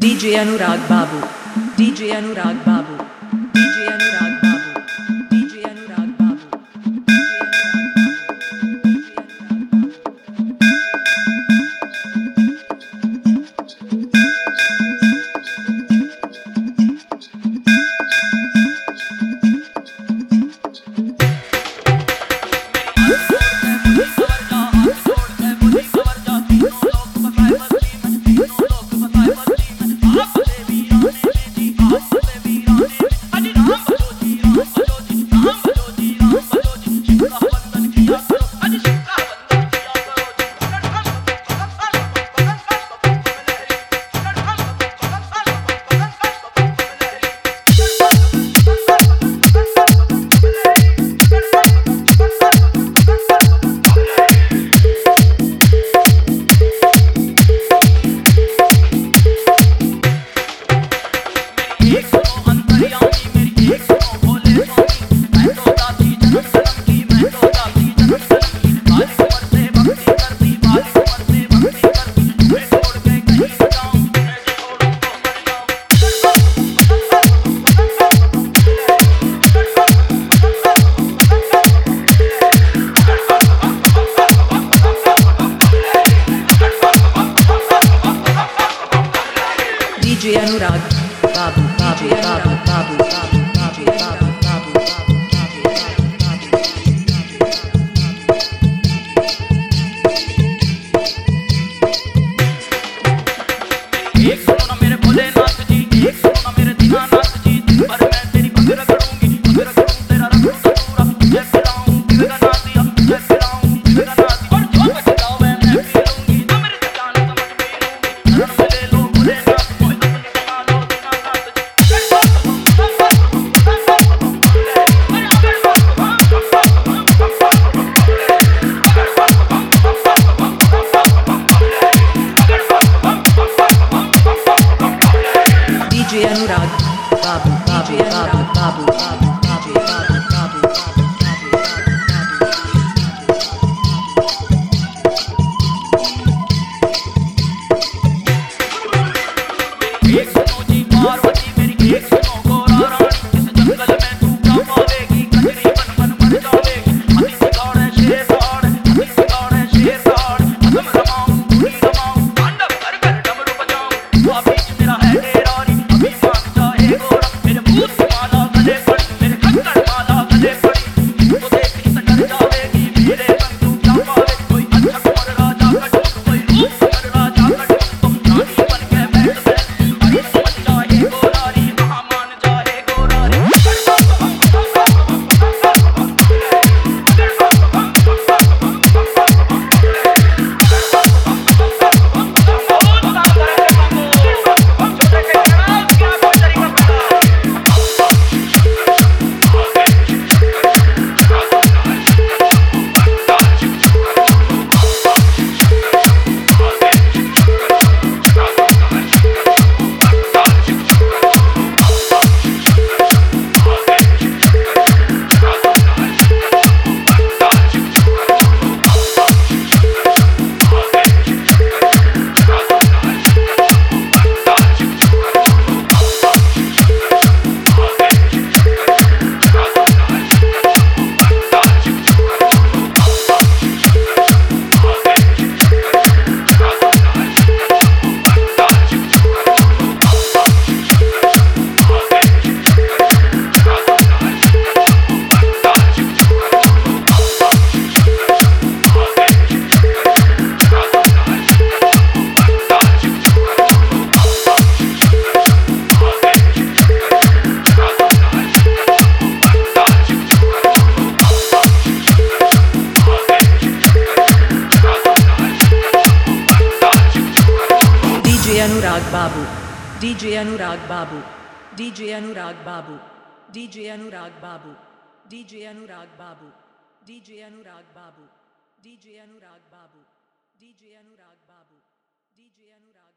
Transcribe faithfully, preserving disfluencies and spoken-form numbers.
D J Anurag Babu, D J Anurag Babu, D J Anurag Babu, D J Anurag Babu, D J Anurag Babu, Babu, Babu, Babu, Babu, Babu, Babu, Babu, Babu. एक सुनो ना मेरे भोलेनाथ जी, एक सुनो ना मेरे दीनानाथ जी, दिन भर मैं तेरी भग रगड़ूंगी, भग रगड़ूं तेरा रगड़ूं तो पूरा, जय पिलाऊं दिव्यगनाथिया, जय पिलाऊं दिव्यगनाथी, और जो बच जावे मैं पी लूंगी, अमृत जान समझ पी लूंगी, शरण में ले लो भोलेनाथ, कोई अपनी बना लो दीनानाथ जी। D J Anurag Babu, Babu, Babu, Babu, Babu, Babu, Babu, Babu, Babu. एक सुनो जी पार्वती मेरी, एक सुनो गोरा रानी, इस जंगल में तू क्या पावेगी, कजरी बन बन मर जावेगी, हाथी से दौड़े शेर दौड़े, हाथी से दौड़े शेर दौड़े, असम रमाऊं धुनी रमाऊं, तांडव कर कर डमरू बजाऊं, तू बीच मेरा है डेरारी, अभी मान जाए गोरा, मेरे भूत की माला गले पड़ी, मेरे खक्कर माला गले पड़ी, तो देख इस डर जावेगी, मेरे संग तू क्या पावे, कोई अच्छा कुंवर राजा का टूट, कोई रूप कुंवर राजा का टूट, तुम रानी बन के बैठ बैठ, अरे समझ जाए गोरारी, वहाँ मान जाए गोरारी। D J Anurag Babu, D J Anurag Babu, D J Anurag Babu, D J Anurag Babu, D J Anurag Babu, D J Anurag Babu, D J Anurag Babu, D J Anurag Babu, D J Anurag